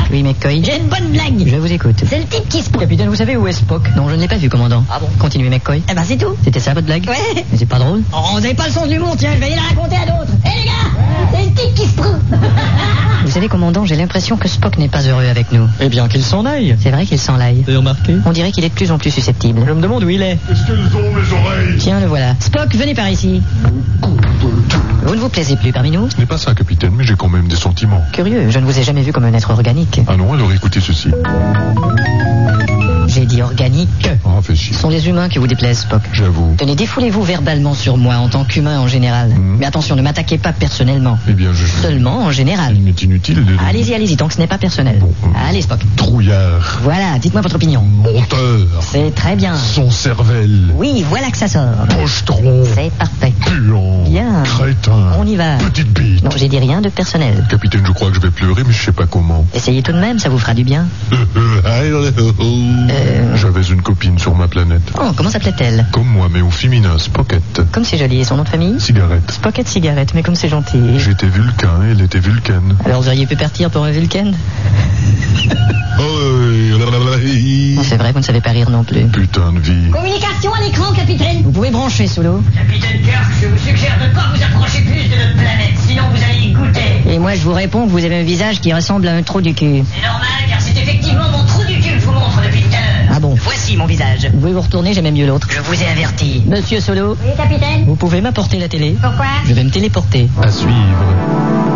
Oui, McCoy. J'ai une bonne blague. Je vous écoute. C'est le type qui se... Capitaine, vous savez où est Spock? Non, je ne l'ai pas vu, commandant. Ah bon? Continuez, McCoy. Eh ben c'est tout. C'était ça votre blague? Ouais. Mais c'est pas drôle. Oh, vous n'avez pas le sens de l'humour, tiens, je vais aller la raconter à d'autres. Hé les gars, c'est le type qui se prend. Vous savez, commandant, j'ai l'impression que Spock n'est pas heureux avec nous. Eh bien, qu'il s'en aille. C'est vrai qu'il s'en laille. Vous avez remarqué? On dirait qu'il est de plus en plus susceptible. Je me demande où il est. Qu'est-ce qu'elles ont, mes oreilles? Tiens, le voilà. Spock, venez par ici. Vous ne vous plaisez plus parmi nous? Ce n'est pas ça, capitaine, mais j'ai quand même des sentiments. Curieux, je ne vous ai jamais vu comme un être organique. Ah non, alors écoutez ceci. J'ai dit organique. Ah, fais chier. Ce sont les humains qui vous déplaisent, Spock. J'avoue. Tenez, défoulez-vous verbalement sur moi en tant qu'humain en général. Mais attention, ne m'attaquez pas personnellement. Eh bien, je... Seulement en général. Il m'est inutile de... Allez-y, tant que ce n'est pas personnel. Bon, Allez, Spock. Trouillard. Voilà, dites-moi votre opinion. Menteur. C'est très bien. Son cervelle. Oui, voilà que ça sort. Pochetron. C'est parfait. Puant. Bien. Crétin. On y va. Petite bite. Non, j'ai dit rien de personnel. Capitaine, je crois que je vais pleurer, mais je sais pas comment. Essayez tout de même, ça vous fera du bien. J'avais une copine sur ma planète. Oh, comment s'appelait-elle? Comme moi, mais au féminin, Spocket. Comme c'est joli. Et son nom de famille? Cigarette. Spocket Cigarette, mais comme c'est gentil. J'étais vulcain, elle était vulcaine. Alors vous auriez pu partir pour un Vulcain? Non, c'est vrai, vous ne savez pas rire non plus. Putain de vie. Communication à l'écran, capitaine. Vous pouvez brancher, Solo. Capitaine Kirk, je vous suggère de ne pas vous approcher plus de notre planète, sinon vous allez y goûter. Et moi, je vous réponds que vous avez un visage qui ressemble à un trou du cul. C'est normal, car c'est effectivement mon trou du cul que je vous montre depuis tout à l'heure. Ah bon? Voici mon visage. Vous pouvez vous retourner, j'aimais mieux l'autre. Je vous ai averti. Monsieur Solo, Oui, capitaine. vous pouvez m'apporter la télé? Pourquoi? Je vais me téléporter. À suivre.